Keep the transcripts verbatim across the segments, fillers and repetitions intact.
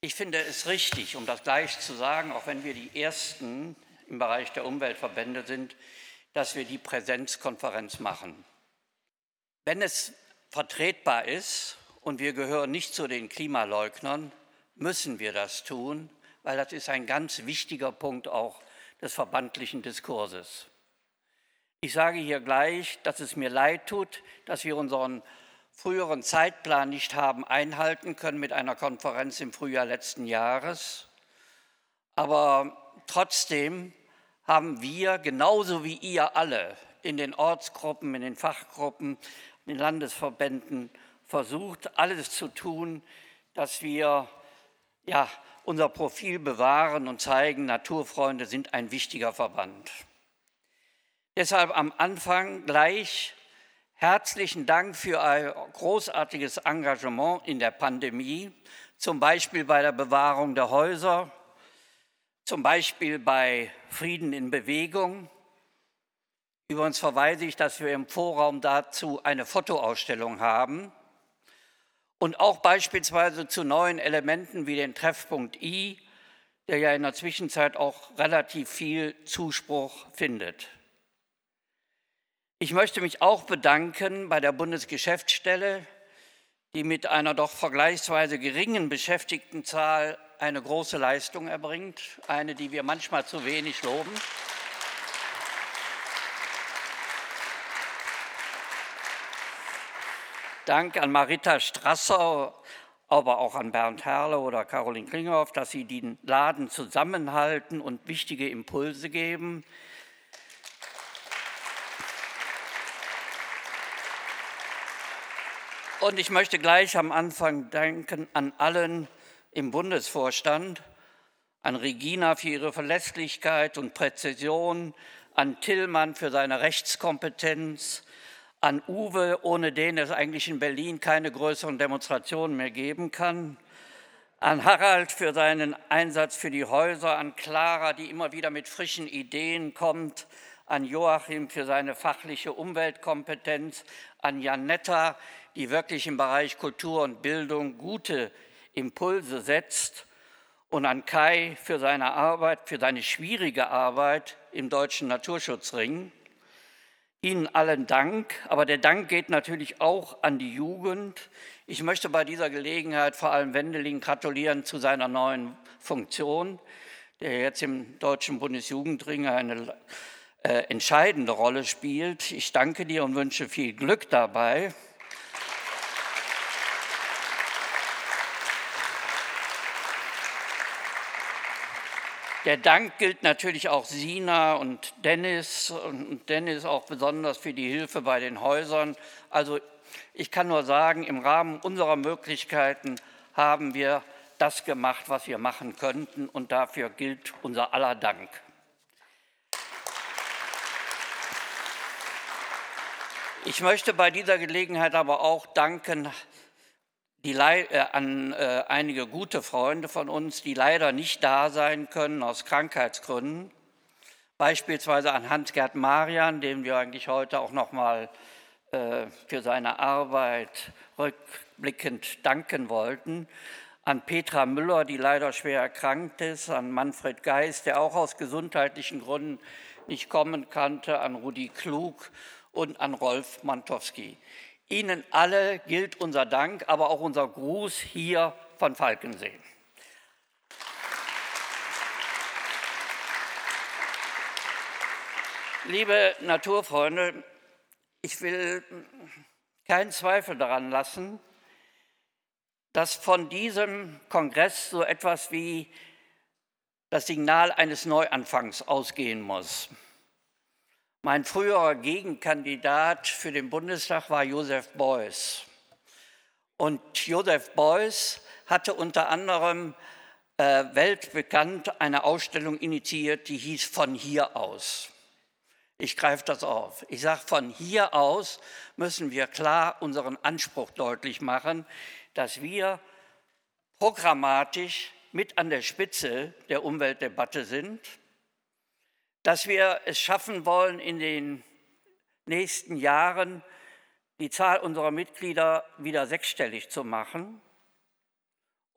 Ich finde es richtig, um das gleich zu sagen, auch wenn wir die Ersten im Bereich der Umweltverbände sind, dass wir die Präsenzkonferenz machen. Wenn es vertretbar ist und wir gehören nicht zu den Klimaleugnern, müssen wir das tun, weil das ist ein ganz wichtiger Punkt auch des verbandlichen Diskurses. Ich sage hier gleich, dass es mir leid tut, dass wir unseren früheren Zeitplan nicht haben einhalten können mit einer Konferenz im Frühjahr letzten Jahres. Aber trotzdem haben wir, genauso wie ihr alle, in den Ortsgruppen, in den Fachgruppen, in den Landesverbänden versucht, alles zu tun, dass wir ja, unser Profil bewahren und zeigen, Naturfreunde sind ein wichtiger Verband. Deshalb am Anfang gleich herzlichen Dank für ein großartiges Engagement in der Pandemie, zum Beispiel bei der Bewahrung der Häuser, zum Beispiel bei Frieden in Bewegung. Übrigens verweise ich, dass wir im Vorraum dazu eine Fotoausstellung haben und auch beispielsweise zu neuen Elementen wie den Treffpunkt I, der ja in der Zwischenzeit auch relativ viel Zuspruch findet. Ich möchte mich auch bedanken bei der Bundesgeschäftsstelle, die mit einer doch vergleichsweise geringen Beschäftigtenzahl eine große Leistung erbringt, eine, die wir manchmal zu wenig loben. Dank an Marita Strasser, aber auch an Bernd Herle oder Caroline Klinghoff, dass sie den Laden zusammenhalten und wichtige Impulse geben. Und ich möchte gleich am Anfang danken an allen im Bundesvorstand, an Regina für ihre Verlässlichkeit und Präzision, an Tillmann für seine Rechtskompetenz, an Uwe, ohne den es eigentlich in Berlin keine größeren Demonstrationen mehr geben kann, an Harald für seinen Einsatz für die Häuser, an Clara, die immer wieder mit frischen Ideen kommt, an Joachim für seine fachliche Umweltkompetenz, an Janetta, die wirklich im Bereich Kultur und Bildung gute Impulse setzt, und an Kai für seine Arbeit, für seine schwierige Arbeit im Deutschen Naturschutzring. Ihnen allen Dank, aber der Dank geht natürlich auch an die Jugend. Ich möchte bei dieser Gelegenheit vor allem Wendelin gratulieren zu seiner neuen Funktion, der jetzt im Deutschen Bundesjugendring eine äh, entscheidende Rolle spielt. Ich danke dir und wünsche viel Glück dabei. Der Dank gilt natürlich auch Sina und Dennis und Dennis auch besonders für die Hilfe bei den Häusern. Also ich kann nur sagen, im Rahmen unserer Möglichkeiten haben wir das gemacht, was wir machen könnten, und dafür gilt unser aller Dank. Ich möchte bei dieser Gelegenheit aber auch danken Die, äh, an äh, einige gute Freunde von uns, die leider nicht da sein können aus Krankheitsgründen. Beispielsweise an Hans-Gerd Marian, dem wir eigentlich heute auch noch mal äh, für seine Arbeit rückblickend danken wollten. An Petra Müller, die leider schwer erkrankt ist. An Manfred Geis, der auch aus gesundheitlichen Gründen nicht kommen konnte. An Rudi Klug und an Rolf Mantowski. Ihnen alle gilt unser Dank, aber auch unser Gruß hier von Falkensee. Liebe Naturfreunde, ich will keinen Zweifel daran lassen, dass von diesem Kongress so etwas wie das Signal eines Neuanfangs ausgehen muss. Mein früherer Gegenkandidat für den Bundestag war Joseph Beuys. Und Joseph Beuys hatte unter anderem äh, weltbekannt eine Ausstellung initiiert, die hieß Von hier aus. Ich greife das auf. Ich sage, von hier aus müssen wir klar unseren Anspruch deutlich machen, dass wir programmatisch mit an der Spitze der Umweltdebatte sind, dass wir es schaffen wollen, in den nächsten Jahren die Zahl unserer Mitglieder wieder sechsstellig zu machen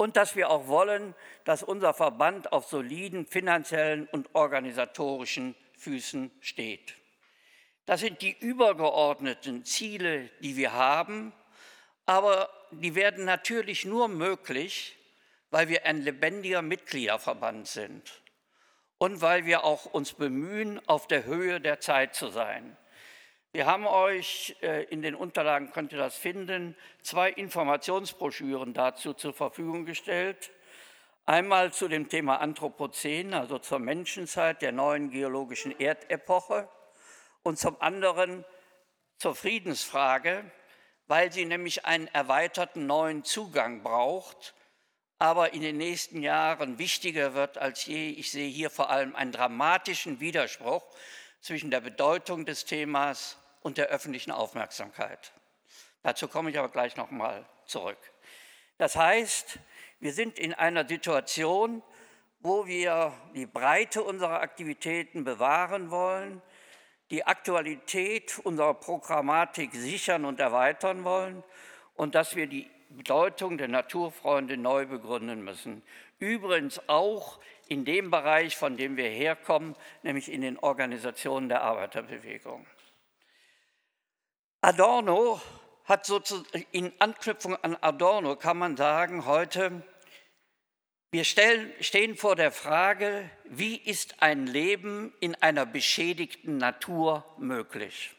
und dass wir auch wollen, dass unser Verband auf soliden finanziellen und organisatorischen Füßen steht. Das sind die übergeordneten Ziele, die wir haben, aber die werden natürlich nur möglich, weil wir ein lebendiger Mitgliederverband sind und weil wir auch uns bemühen, auf der Höhe der Zeit zu sein. Wir haben euch, in den Unterlagen könnt ihr das finden, zwei Informationsbroschüren dazu zur Verfügung gestellt. Einmal zu dem Thema Anthropozän, also zur Menschenzeit der neuen geologischen Erdepoche, und zum anderen zur Friedensfrage, weil sie nämlich einen erweiterten neuen Zugang braucht, aber in den nächsten Jahren wichtiger wird als je. Ich sehe hier vor allem einen dramatischen Widerspruch zwischen der Bedeutung des Themas und der öffentlichen Aufmerksamkeit. Dazu komme ich aber gleich noch mal zurück. Das heißt, wir sind in einer Situation, wo wir die Breite unserer Aktivitäten bewahren wollen, die Aktualität unserer Programmatik sichern und erweitern wollen und dass wir die Bedeutung der Naturfreunde neu begründen müssen. Übrigens auch in dem Bereich, von dem wir herkommen, nämlich in den Organisationen der Arbeiterbewegung. Adorno hat sozusagen, in Anknüpfung an Adorno kann man sagen, heute, wir stellen, stehen vor der Frage, wie ist ein Leben in einer beschädigten Natur möglich?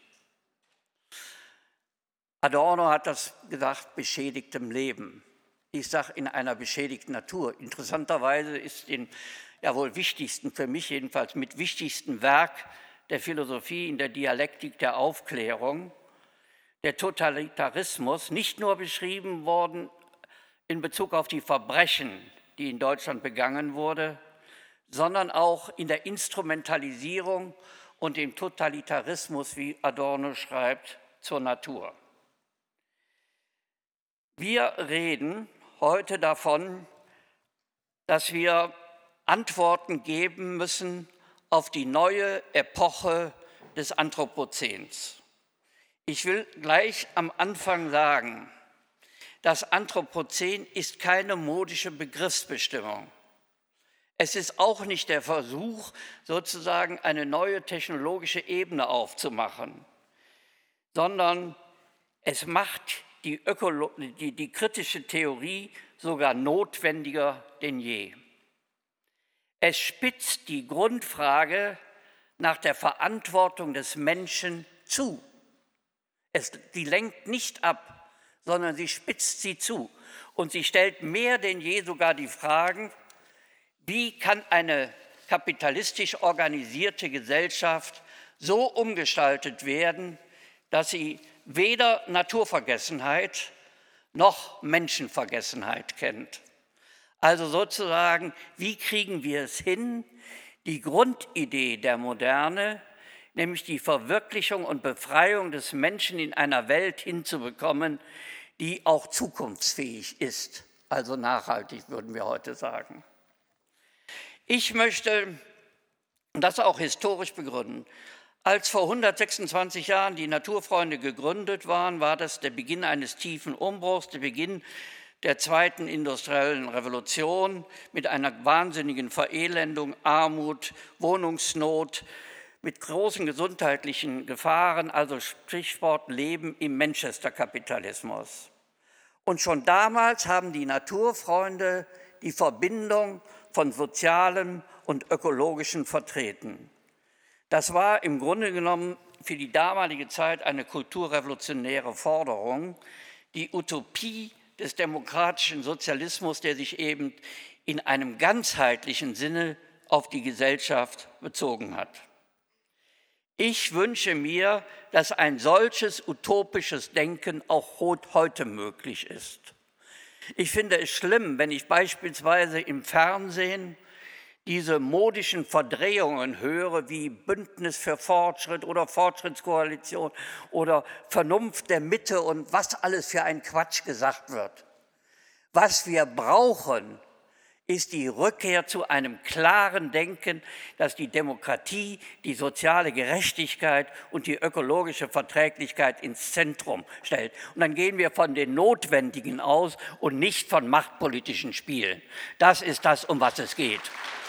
Adorno hat das gesagt, beschädigtem Leben. Ich sage in einer beschädigten Natur. Interessanterweise ist den ja wohl wichtigsten, für mich jedenfalls mit wichtigsten Werk der Philosophie in der Dialektik der Aufklärung, der Totalitarismus, nicht nur beschrieben worden in Bezug auf die Verbrechen, die in Deutschland begangen wurde, sondern auch in der Instrumentalisierung und dem Totalitarismus, wie Adorno schreibt, zur Natur. Wir reden heute davon, dass wir Antworten geben müssen auf die neue Epoche des Anthropozäns. Ich will gleich am Anfang sagen, das Anthropozän ist keine modische Begriffsbestimmung. Es ist auch nicht der Versuch, sozusagen eine neue technologische Ebene aufzumachen, sondern es macht die, Ökolo- die, die kritische Theorie sogar notwendiger denn je. Es spitzt die Grundfrage nach der Verantwortung des Menschen zu. Es, die lenkt nicht ab, sondern sie spitzt sie zu. Und sie stellt mehr denn je sogar die Fragen, wie kann eine kapitalistisch organisierte Gesellschaft so umgestaltet werden, dass sie weder Naturvergessenheit noch Menschenvergessenheit kennt. Also sozusagen, wie kriegen wir es hin, die Grundidee der Moderne, nämlich die Verwirklichung und Befreiung des Menschen in einer Welt hinzubekommen, die auch zukunftsfähig ist, also nachhaltig, würden wir heute sagen. Ich möchte das auch historisch begründen. Als vor hundertsechsundzwanzig Jahren die Naturfreunde gegründet waren, war das der Beginn eines tiefen Umbruchs, der Beginn der zweiten industriellen Revolution mit einer wahnsinnigen Verelendung, Armut, Wohnungsnot, mit großen gesundheitlichen Gefahren, also Stichwort Leben im Manchester-Kapitalismus. Und schon damals haben die Naturfreunde die Verbindung von Sozialem und Ökologischem vertreten. Das war im Grunde genommen für die damalige Zeit eine kulturrevolutionäre Forderung, die Utopie des demokratischen Sozialismus, der sich eben in einem ganzheitlichen Sinne auf die Gesellschaft bezogen hat. Ich wünsche mir, dass ein solches utopisches Denken auch heute möglich ist. Ich finde es schlimm, wenn ich beispielsweise im Fernsehen diese modischen Verdrehungen höre, wie Bündnis für Fortschritt oder Fortschrittskoalition oder Vernunft der Mitte und was alles für ein Quatsch gesagt wird. Was wir brauchen, ist die Rückkehr zu einem klaren Denken, das die Demokratie, die soziale Gerechtigkeit und die ökologische Verträglichkeit ins Zentrum stellt. Und dann gehen wir von den Notwendigen aus und nicht von machtpolitischen Spielen. Das ist das, um was es geht.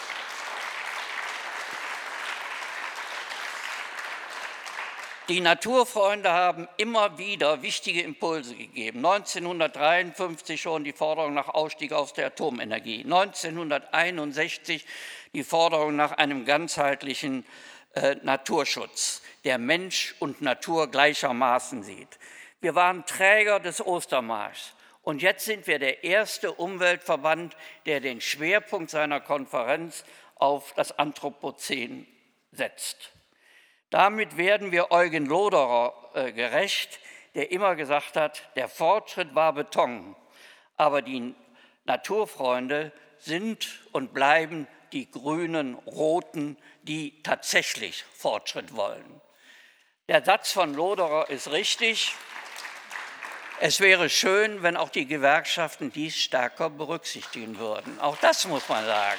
Die Naturfreunde haben immer wieder wichtige Impulse gegeben. neunzehnhundertdreiundfünfzig schon die Forderung nach Ausstieg aus der Atomenergie, neunzehnhunderteinundsechzig die Forderung nach einem ganzheitlichen äh, Naturschutz, der Mensch und Natur gleichermaßen sieht. Wir waren Träger des Ostermarschs und jetzt sind wir der erste Umweltverband, der den Schwerpunkt seiner Konferenz auf das Anthropozän setzt. Damit werden wir Eugen Loderer äh, gerecht, der immer gesagt hat, der Fortschritt war Beton, aber die Naturfreunde sind und bleiben die grünen Roten, die tatsächlich Fortschritt wollen. Der Satz von Loderer ist richtig. Es wäre schön, wenn auch die Gewerkschaften dies stärker berücksichtigen würden. Auch das muss man sagen.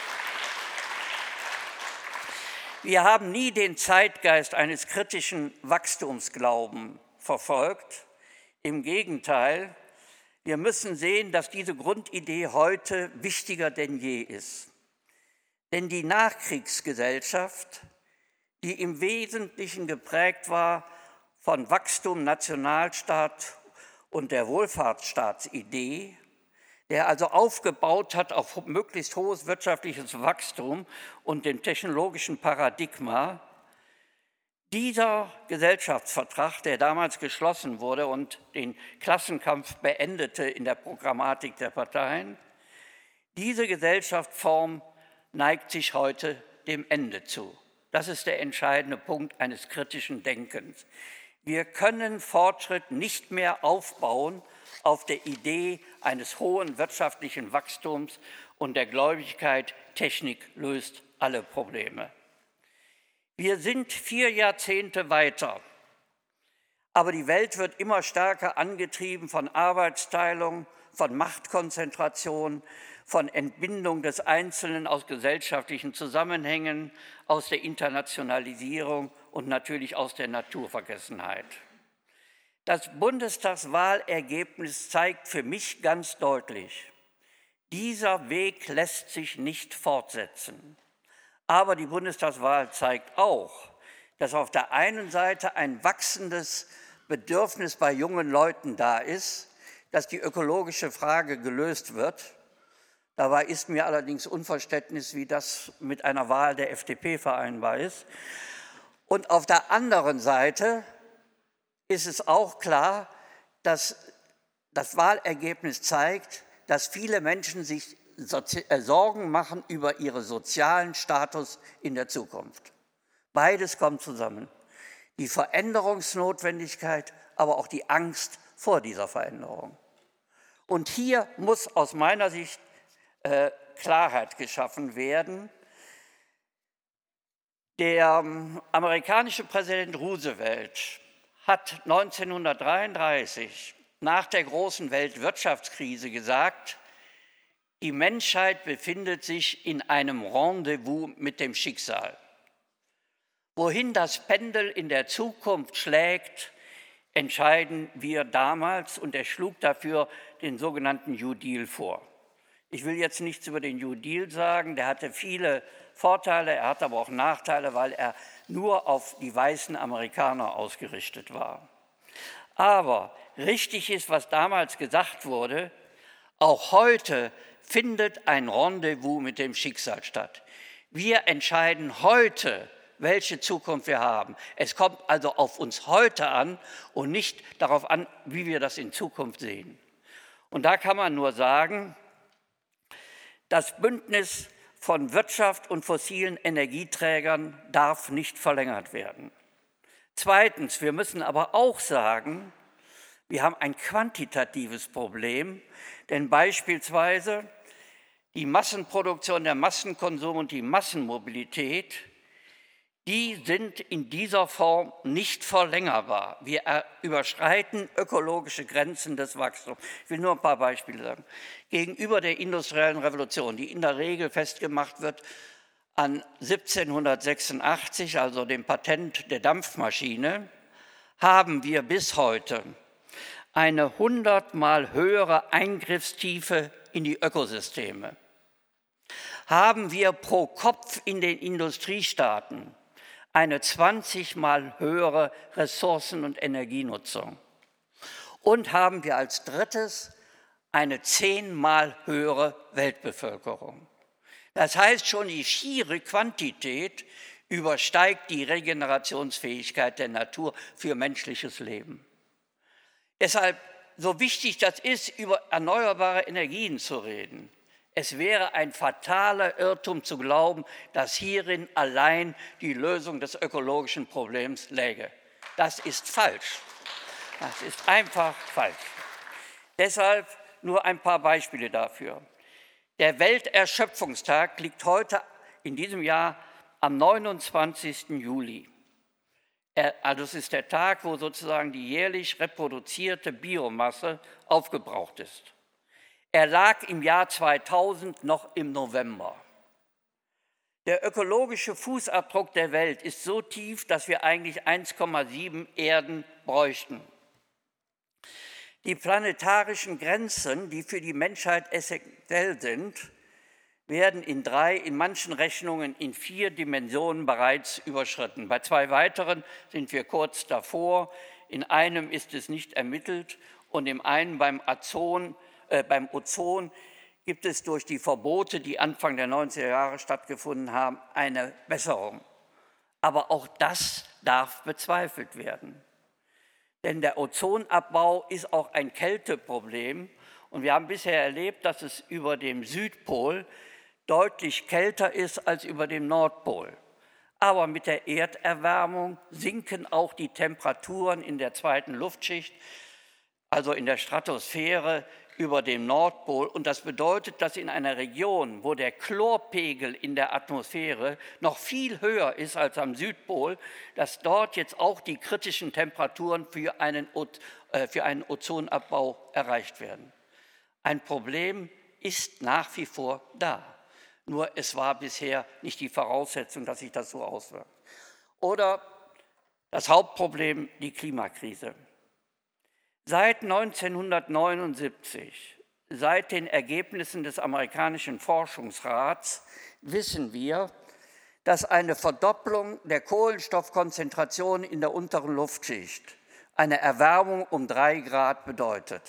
Wir haben nie den Zeitgeist eines kritischen Wachstumsglauben verfolgt. Im Gegenteil, wir müssen sehen, dass diese Grundidee heute wichtiger denn je ist. Denn die Nachkriegsgesellschaft, die im Wesentlichen geprägt war von Wachstum, Nationalstaat und der Wohlfahrtsstaatsidee, der also aufgebaut hat auf möglichst hohes wirtschaftliches Wachstum und dem technologischen Paradigma. Dieser Gesellschaftsvertrag, der damals geschlossen wurde und den Klassenkampf beendete in der Programmatik der Parteien, diese Gesellschaftsform neigt sich heute dem Ende zu. Das ist der entscheidende Punkt eines kritischen Denkens. Wir können Fortschritt nicht mehr aufbauen auf der Idee eines hohen wirtschaftlichen Wachstums und der Gläubigkeit, Technik löst alle Probleme. Wir sind vier Jahrzehnte weiter, aber die Welt wird immer stärker angetrieben von Arbeitsteilung, von Machtkonzentration, von Entbindung des Einzelnen aus gesellschaftlichen Zusammenhängen, aus der Internationalisierung und natürlich aus der Naturvergessenheit. Das Bundestagswahlergebnis zeigt für mich ganz deutlich, dieser Weg lässt sich nicht fortsetzen. Aber die Bundestagswahl zeigt auch, dass auf der einen Seite ein wachsendes Bedürfnis bei jungen Leuten da ist, dass die ökologische Frage gelöst wird. Dabei ist mir allerdings Unverständnis, wie das mit einer Wahl der F D P vereinbar ist. Und auf der anderen Seite ist es auch klar, dass das Wahlergebnis zeigt, dass viele Menschen sich Sorgen machen über ihren sozialen Status in der Zukunft. Beides kommt zusammen. Die Veränderungsnotwendigkeit, aber auch die Angst vor dieser Veränderung. Und hier muss aus meiner Sicht äh, Klarheit geschaffen werden. Der ähm, amerikanische Präsident Roosevelt hat neunzehnhundertdreiunddreißig nach der großen Weltwirtschaftskrise gesagt, die Menschheit befindet sich in einem Rendezvous mit dem Schicksal. Wohin das Pendel in der Zukunft schlägt, entscheiden wir damals, und er schlug dafür den sogenannten New Deal vor. Ich will jetzt nichts über den New Deal sagen, der hatte viele Vorteile, er hatte aber auch Nachteile, weil er nur auf die weißen Amerikaner ausgerichtet war. Aber richtig ist, was damals gesagt wurde, auch heute findet ein Rendezvous mit dem Schicksal statt. Wir entscheiden heute, welche Zukunft wir haben. Es kommt also auf uns heute an und nicht darauf an, wie wir das in Zukunft sehen. Und da kann man nur sagen, das Bündnis von Wirtschaft und fossilen Energieträgern darf nicht verlängert werden. Zweitens, wir müssen aber auch sagen, wir haben ein quantitatives Problem, denn beispielsweise die Massenproduktion, der Massenkonsum und die Massenmobilität, die sind in dieser Form nicht verlängerbar. Wir überschreiten ökologische Grenzen des Wachstums. Ich will nur ein paar Beispiele sagen. Gegenüber der industriellen Revolution, die in der Regel festgemacht wird an siebzehnhundertsechsundachtzig, also dem Patent der Dampfmaschine, haben wir bis heute eine hundertmal höhere Eingriffstiefe in die Ökosysteme. Haben wir pro Kopf in den Industriestaaten eine zwanzigmal höhere Ressourcen- und Energienutzung. Und haben wir als drittes eine zehnmal höhere Weltbevölkerung. Das heißt, schon die schiere Quantität übersteigt die Regenerationsfähigkeit der Natur für menschliches Leben. Deshalb, so wichtig das ist, über erneuerbare Energien zu reden, es wäre ein fataler Irrtum zu glauben, dass hierin allein die Lösung des ökologischen Problems läge. Das ist falsch. Das ist einfach falsch. Deshalb nur ein paar Beispiele dafür. Der Welterschöpfungstag liegt heute in diesem Jahr am neunundzwanzigsten Juli. Also es ist der Tag, wo sozusagen die jährlich reproduzierte Biomasse aufgebraucht ist. Er lag im Jahr zweitausend noch im November. Der ökologische Fußabdruck der Welt ist so tief, dass wir eigentlich eins Komma sieben Erden bräuchten. Die planetarischen Grenzen, die für die Menschheit essentiell sind, werden in drei, in manchen Rechnungen in vier Dimensionen bereits überschritten. Bei zwei weiteren sind wir kurz davor, in einem ist es nicht ermittelt und im einen beim Ozon, äh, beim Ozon gibt es durch die Verbote, die Anfang der neunziger Jahre stattgefunden haben, eine Besserung. Aber auch das darf bezweifelt werden. Denn der Ozonabbau ist auch ein Kälteproblem und wir haben bisher erlebt, dass es über dem Südpol deutlich kälter ist als über dem Nordpol. Aber mit der Erderwärmung sinken auch die Temperaturen in der zweiten Luftschicht, also in der Stratosphäre über dem Nordpol. Und das bedeutet, dass in einer Region, wo der Chlorpegel in der Atmosphäre noch viel höher ist als am Südpol, dass dort jetzt auch die kritischen Temperaturen für einen, äh, für einen Ozonabbau erreicht werden. Ein Problem ist nach wie vor da. Nur es war bisher nicht die Voraussetzung, dass sich das so auswirkt. Oder das Hauptproblem, die Klimakrise. Seit neunzehnhundertneunundsiebzig, seit den Ergebnissen des amerikanischen Forschungsrats, wissen wir, dass eine Verdopplung der Kohlenstoffkonzentration in der unteren Luftschicht eine Erwärmung um drei Grad bedeutet.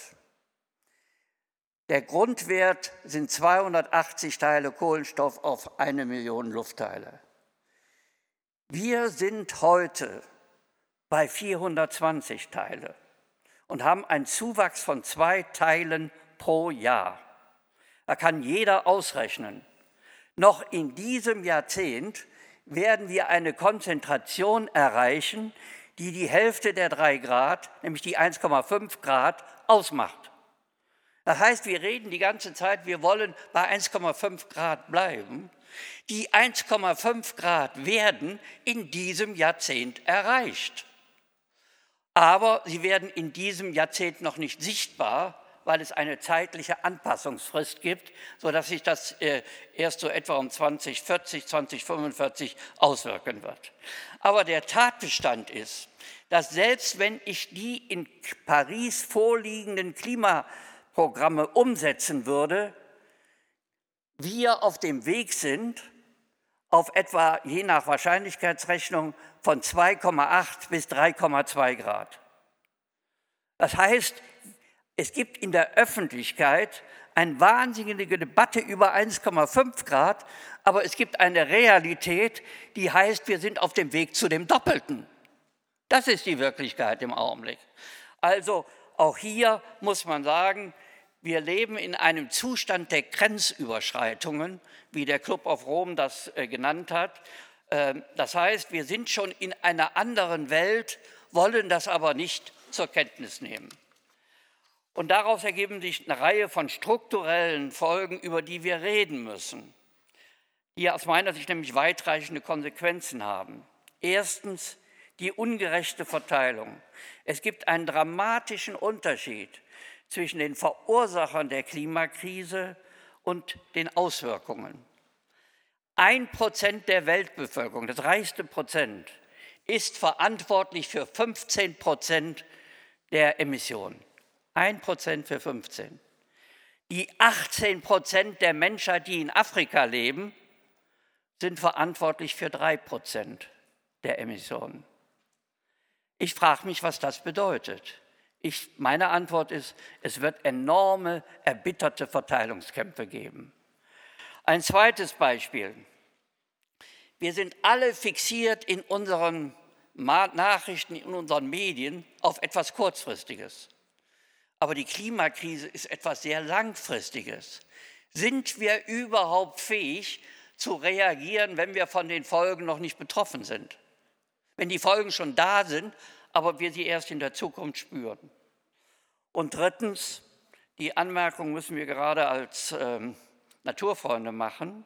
Der Grundwert sind zweihundertachtzig Teile Kohlenstoff auf eine Million Luftteile. Wir sind heute bei vierhundertzwanzig Teile und haben einen Zuwachs von zwei Teilen pro Jahr. Da kann jeder ausrechnen. Noch in diesem Jahrzehnt werden wir eine Konzentration erreichen, die die Hälfte der drei Grad, nämlich die eins Komma fünf Grad, ausmacht. Das heißt, wir reden die ganze Zeit, wir wollen bei eins Komma fünf Grad bleiben. Die eins Komma fünf Grad werden in diesem Jahrzehnt erreicht. Aber sie werden in diesem Jahrzehnt noch nicht sichtbar, weil es eine zeitliche Anpassungsfrist gibt, sodass sich das erst so etwa um zwanzig vierzig, zwanzig fünfundvierzig auswirken wird. Aber der Tatbestand ist, dass selbst wenn ich die in Paris vorliegenden Klimaprogramme umsetzen würde, wir auf dem Weg sind, auf etwa je nach Wahrscheinlichkeitsrechnung von zwei Komma acht bis drei Komma zwei Grad. Das heißt, es gibt in der Öffentlichkeit eine wahnsinnige Debatte über eins Komma fünf Grad, aber es gibt eine Realität, die heißt, wir sind auf dem Weg zu dem Doppelten. Das ist die Wirklichkeit im Augenblick. Also auch hier muss man sagen, wir leben in einem Zustand der Grenzüberschreitungen, wie der Club of Rome das äh, genannt hat. Ähm, das heißt, wir sind schon in einer anderen Welt, wollen das aber nicht zur Kenntnis nehmen. Und daraus ergeben sich eine Reihe von strukturellen Folgen, über die wir reden müssen, die aus meiner Sicht nämlich weitreichende Konsequenzen haben. Erstens die ungerechte Verteilung. Es gibt einen dramatischen Unterschied zwischen den Verursachern der Klimakrise und den Auswirkungen. Ein Prozent der Weltbevölkerung, das reichste Prozent, ist verantwortlich für fünfzehn Prozent der Emissionen. Ein Prozent für fünfzehn. Die achtzehn Prozent der Menschheit, die in Afrika leben, sind verantwortlich für drei Prozent der Emissionen. Ich frage mich, was das bedeutet. Ich, meine Antwort ist, es wird enorme, erbitterte Verteilungskämpfe geben. Ein zweites Beispiel. Wir sind alle fixiert in unseren Nachrichten, in unseren Medien auf etwas Kurzfristiges. Aber die Klimakrise ist etwas sehr Langfristiges. Sind wir überhaupt fähig zu reagieren, wenn wir von den Folgen noch nicht betroffen sind? Wenn die Folgen schon da sind, aber wir sie erst in der Zukunft spüren. Und drittens, die Anmerkung müssen wir gerade als ähm, Naturfreunde machen.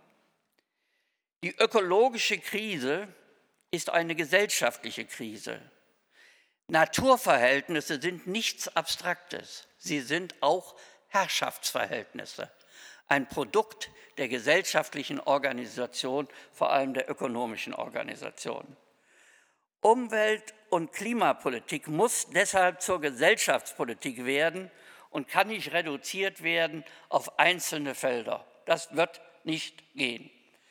Die ökologische Krise ist eine gesellschaftliche Krise. Naturverhältnisse sind nichts Abstraktes. Sie sind auch Herrschaftsverhältnisse. Ein Produkt der gesellschaftlichen Organisation, vor allem der ökonomischen Organisation. Umwelt- und Klimapolitik muss deshalb zur Gesellschaftspolitik werden und kann nicht reduziert werden auf einzelne Felder. Das wird nicht gehen.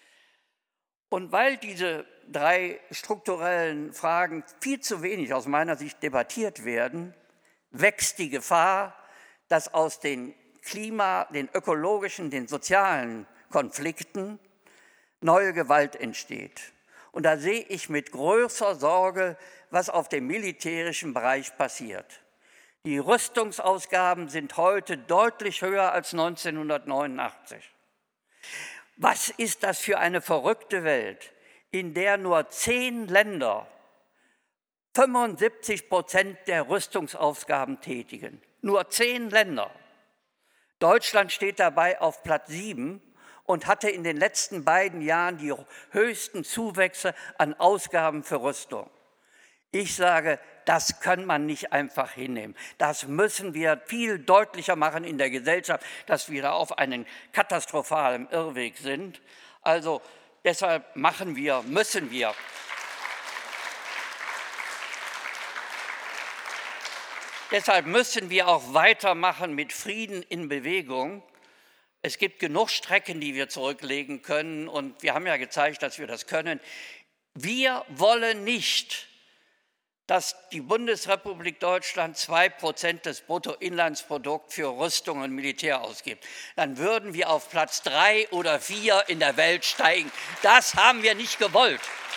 Und weil diese drei strukturellen Fragen viel zu wenig aus meiner Sicht debattiert werden, wächst die Gefahr, dass aus den Klima-, den ökologischen, den sozialen Konflikten neue Gewalt entsteht. Und da sehe ich mit großer Sorge, was auf dem militärischen Bereich passiert. Die Rüstungsausgaben sind heute deutlich höher als neunzehnhundertneunundachtzig. Was ist das für eine verrückte Welt, in der nur zehn Länder fünfundsiebzig Prozent der Rüstungsausgaben tätigen? Nur zehn Länder. Deutschland steht dabei auf Platz sieben und hatte in den letzten beiden Jahren die höchsten Zuwächse an Ausgaben für Rüstung. Ich sage, das kann man nicht einfach hinnehmen. Das müssen wir viel deutlicher machen in der Gesellschaft, dass wir da auf einem katastrophalen Irrweg sind. Also deshalb machen wir, müssen wir. Deshalb müssen wir auch weitermachen mit Frieden in Bewegung. Es gibt genug Strecken, die wir zurücklegen können, und wir haben ja gezeigt, dass wir das können. Wir wollen nicht, dass die Bundesrepublik Deutschland zwei Prozent des Bruttoinlandsprodukts für Rüstung und Militär ausgibt. Dann würden wir auf Platz drei oder vier in der Welt steigen. Das haben wir nicht gewollt.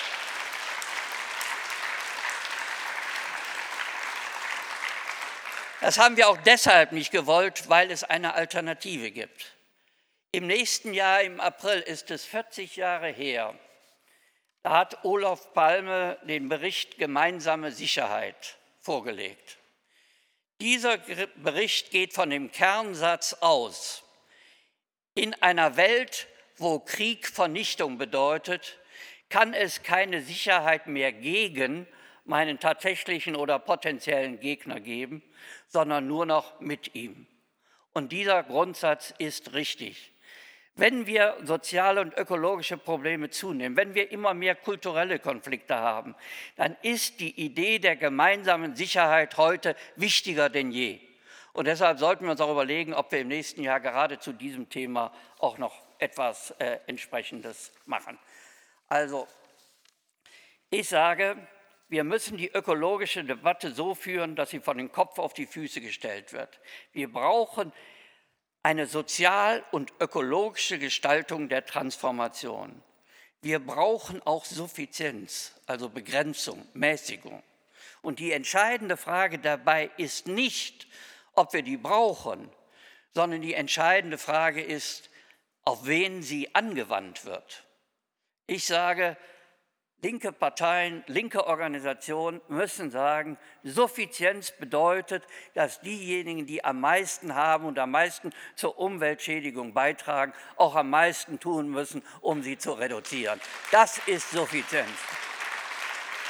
Das haben wir auch deshalb nicht gewollt, weil es eine Alternative gibt. Im nächsten Jahr, im April, ist es vierzig Jahre her. Da hat Olof Palme den Bericht Gemeinsame Sicherheit vorgelegt. Dieser Bericht geht von dem Kernsatz aus: In einer Welt, wo Krieg Vernichtung bedeutet, kann es keine Sicherheit mehr gegen meinen tatsächlichen oder potenziellen Gegner geben, sondern nur noch mit ihm. Und dieser Grundsatz ist richtig. Wenn wir soziale und ökologische Probleme zunehmen, wenn wir immer mehr kulturelle Konflikte haben, dann ist die Idee der gemeinsamen Sicherheit heute wichtiger denn je. Und deshalb sollten wir uns auch überlegen, ob wir im nächsten Jahr gerade zu diesem Thema auch noch etwas äh, Entsprechendes machen. Also, ich sage, wir müssen die ökologische Debatte so führen, dass sie von dem Kopf auf die Füße gestellt wird. Wir brauchen eine sozial- und ökologische Gestaltung der Transformation. Wir brauchen auch Suffizienz, also Begrenzung, Mäßigung. Und die entscheidende Frage dabei ist nicht, ob wir die brauchen, sondern die entscheidende Frage ist, auf wen sie angewandt wird. Ich sage, linke Parteien, linke Organisationen müssen sagen, Suffizienz bedeutet, dass diejenigen, die am meisten haben und am meisten zur Umweltschädigung beitragen, auch am meisten tun müssen, um sie zu reduzieren. Das ist Suffizienz.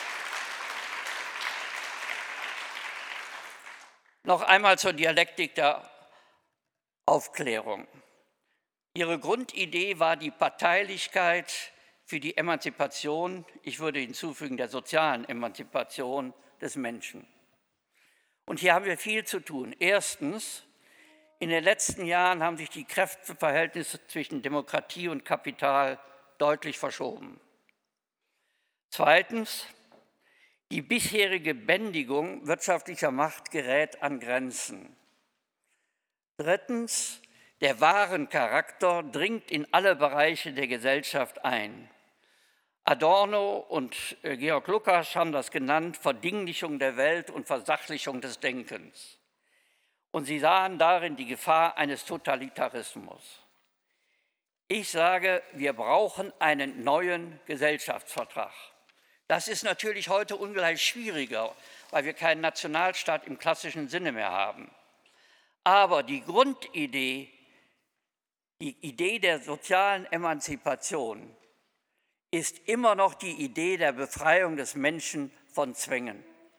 Noch einmal zur Dialektik der Aufklärung. Ihre Grundidee war die Parteilichkeit für die Emanzipation, ich würde hinzufügen, der sozialen Emanzipation des Menschen. Und hier haben wir viel zu tun. Erstens, in den letzten Jahren haben sich die Kräfteverhältnisse zwischen Demokratie und Kapital deutlich verschoben. Zweitens, die bisherige Bändigung wirtschaftlicher Macht gerät an Grenzen. Drittens, der Warencharakter dringt in alle Bereiche der Gesellschaft ein. Adorno und Georg Lukács haben das genannt, Verdinglichung der Welt und Versachlichung des Denkens. Und sie sahen darin die Gefahr eines Totalitarismus. Ich sage, wir brauchen einen neuen Gesellschaftsvertrag. Das ist natürlich heute ungleich schwieriger, weil wir keinen Nationalstaat im klassischen Sinne mehr haben. Aber die Grundidee, die Idee der sozialen Emanzipation ist immer noch die Idee der Befreiung des Menschen von Zwängen.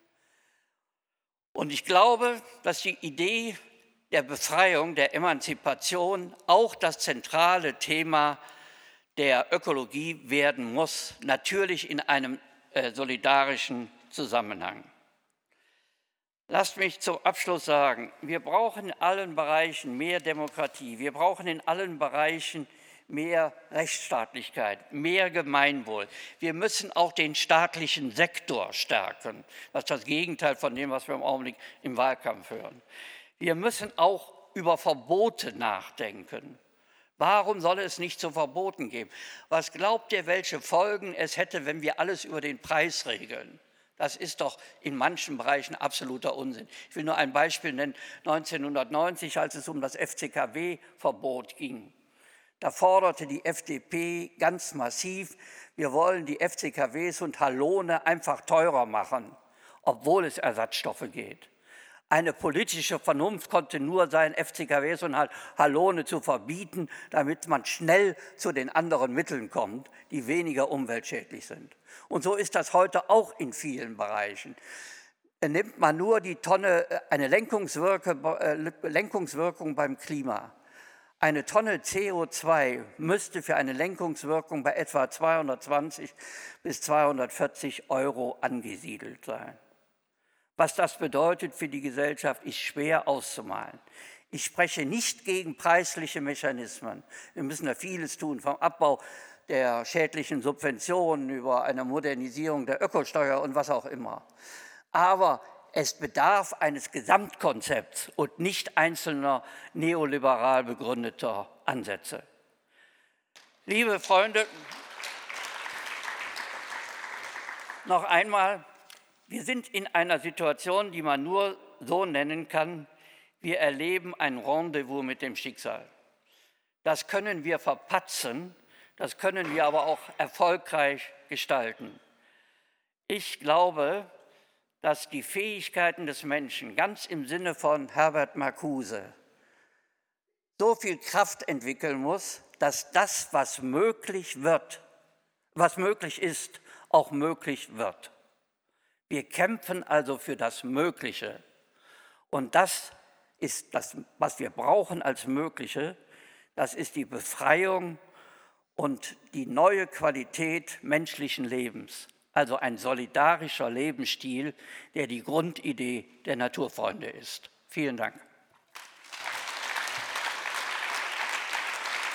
Und ich glaube, dass die Idee der Befreiung, der Emanzipation auch das zentrale Thema der Ökologie werden muss, natürlich in einem äh, solidarischen Zusammenhang. Lasst mich zum Abschluss sagen, wir brauchen in allen Bereichen mehr Demokratie, wir brauchen in allen Bereichen mehr Rechtsstaatlichkeit, mehr Gemeinwohl. Wir müssen auch den staatlichen Sektor stärken. Das ist das Gegenteil von dem, was wir im Augenblick im Wahlkampf hören. Wir müssen auch über Verbote nachdenken. Warum soll es nicht zu Verboten geben? Was glaubt ihr, welche Folgen es hätte, wenn wir alles über den Preis regeln? Das ist doch in manchen Bereichen absoluter Unsinn. Ich will nur ein Beispiel nennen. neunzehnhundertneunzig, als es um das F C K W-Verbot ging. Da forderte die F D P ganz massiv, wir wollen die F C K Ws und Halone einfach teurer machen, obwohl es Ersatzstoffe geht. Eine politische Vernunft konnte nur sein, F C K Ws und Halone zu verbieten, damit man schnell zu den anderen Mitteln kommt, die weniger umweltschädlich sind. Und so ist das heute auch in vielen Bereichen. Nimmt man nur die Tonne, eine Lenkungswirkung beim Klima. Eine Tonne C O zwei müsste für eine Lenkungswirkung bei etwa zweihundertzwanzig bis zweihundertvierzig Euro angesiedelt sein. Was das bedeutet für die Gesellschaft, ist schwer auszumalen. Ich spreche nicht gegen preisliche Mechanismen. Wir müssen da vieles tun, vom Abbau der schädlichen Subventionen über eine Modernisierung der Ökosteuer und was auch immer. Aber es bedarf eines Gesamtkonzepts und nicht einzelner neoliberal begründeter Ansätze. Liebe Freunde, noch einmal, wir sind in einer Situation, die man nur so nennen kann, wir erleben ein Rendezvous mit dem Schicksal. Das können wir verpatzen, das können wir aber auch erfolgreich gestalten. Ich glaube, dass die Fähigkeiten des Menschen, ganz im Sinne von Herbert Marcuse, so viel Kraft entwickeln muss, dass das, was möglich wird, was möglich ist, auch möglich wird. Wir kämpfen also für das Mögliche. Und das ist das, was wir brauchen als Mögliche. Das ist die Befreiung und die neue Qualität menschlichen Lebens. Also ein solidarischer Lebensstil, der die Grundidee der Naturfreunde ist. Vielen Dank.